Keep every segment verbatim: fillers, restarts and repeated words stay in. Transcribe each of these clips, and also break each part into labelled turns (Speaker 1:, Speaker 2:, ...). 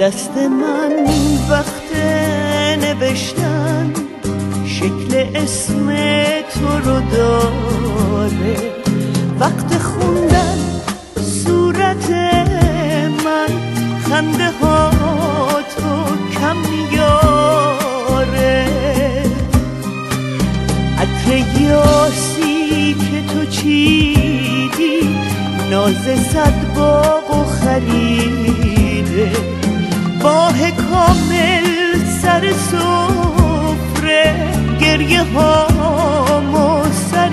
Speaker 1: دست من وقت نوشتن شکل اسم تو رو داره، وقت خوندن صورت من خنده ها تو کم میاره. عطر یاسی که تو چیدی ناز صد باغ و خریده، ماه کامل سر سفره گریه هامو سر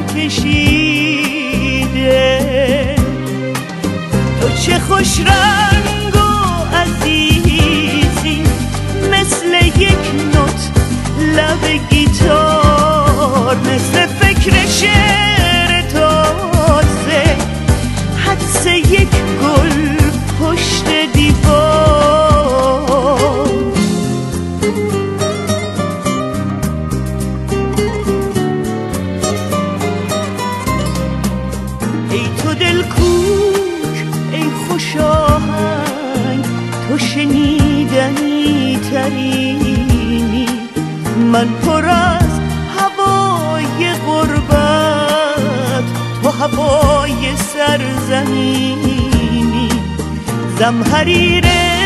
Speaker 1: کشیده. تو چه خوش رنگ و عزیزی مثل یک نوت لب گیتار، مثل فکر شعر تازه حدس یک گل پشت دیوار. ای تو دلکوش ای خوش آهنگ، تو شنیدنی ترینی، من پر از هوای غربت تو هوای سرزمینی. زمهریر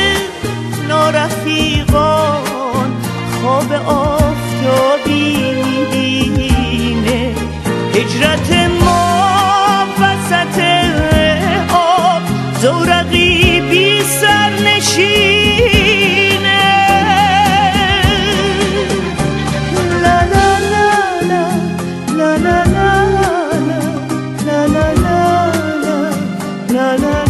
Speaker 1: نارفیقان خواب آفتابی میبینه، هجرت ما وسط آب زورقی بی سر نشینه. لا لا لا لا لا لا لا لا لا لا لا لا.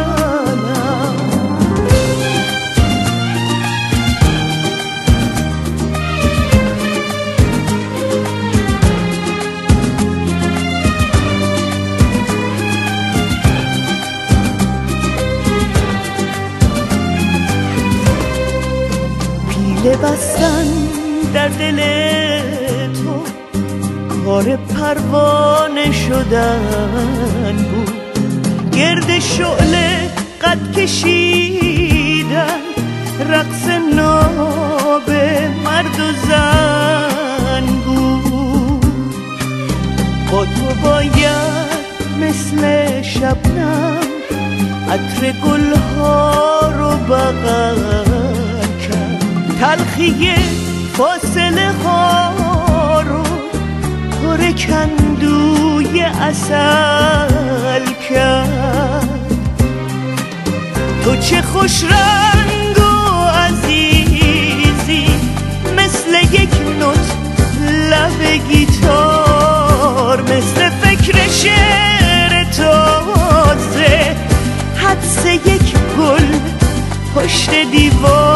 Speaker 1: پیله بستن در دل تو کار پروانه شدن بود، گرد شعله قد کشیدن رقص ناب مرد و زن بود. با تو باید مثل شبنم عطر گلها رو بغل کرد، تلخی فاصله ها رو پر کندوی عسل کرد. تو چه خوش رنگ و عزیزی مثل یک نوت لب گیتار، مثل فکر شعر تازه حدس یک گل پشت دیوار.